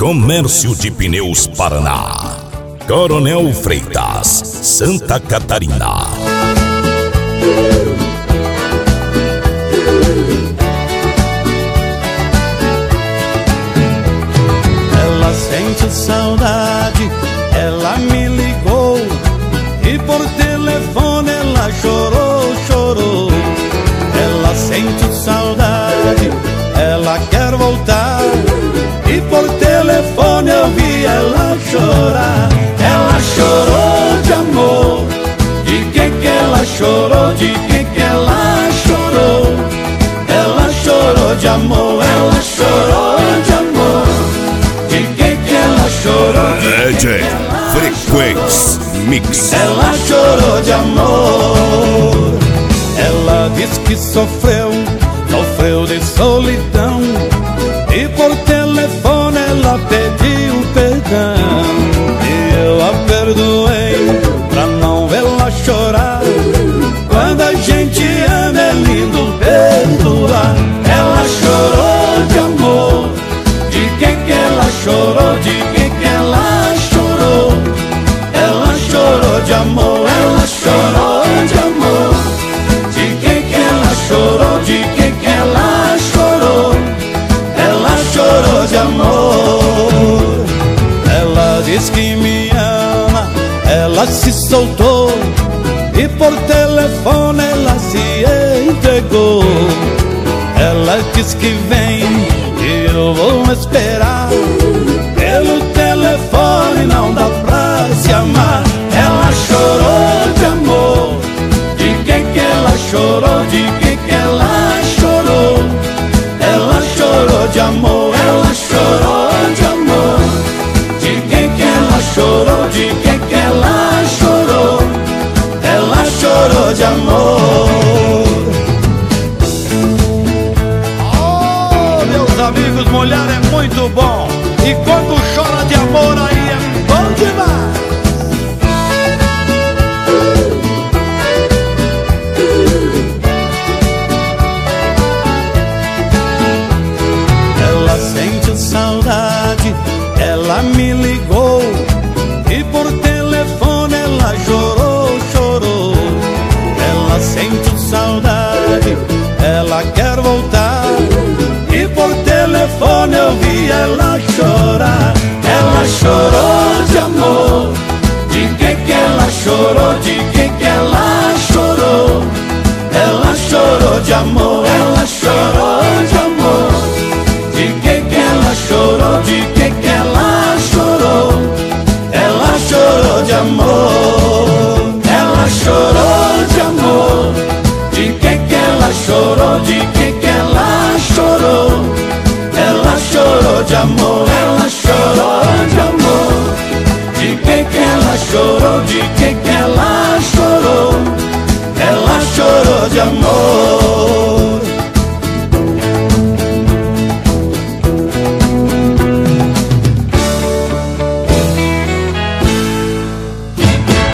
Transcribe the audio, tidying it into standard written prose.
Comércio de Pneus Paraná, Coronel Freitas, Santa Catarina. Ela sente saudade, ela me ligou e por telefone ela chorou, chorou. Ela sente saudade, ela quer voltar e por telefone eu vi ela chorar. Ela chorou de amor, de que ela chorou, de que ela chorou. Ela chorou de amor, ela chorou de amor. De que ela chorou, de DJ Frequência Mix. ela chorou de amor. Ela diz que sofreu de solidão e por telefone ela pediu perdão. E eu a perdoei pra não vê-la chorar. Quando a gente ama é lindo perdoar. Ela chorou de amor, de que ela chorou, de que ela chorou. Ela chorou de amor, ela chorou de amor. De que ela chorou, de que ela chorou. Ela chorou de amor. Ela diz que me ama, ela se soltou e por telefone ela se entregou. Ela diz que vem e eu vou esperar. Pelo telefone não dá pra se amar. Ela chorou de amor, de que ela chorou, de que ela chorou. Ela chorou de amor, ela chorou de amor. De que ela chorou, de que ela chorou. Ela chorou de amor. Oh, meus amigos, mulher é muito bom. E quando chora de amor aí é bom demais. Ela sente saudade, ela me ligou e por telefone ela chorou, chorou. Ela sente saudade, ela quer voltar e por telefone eu vi ela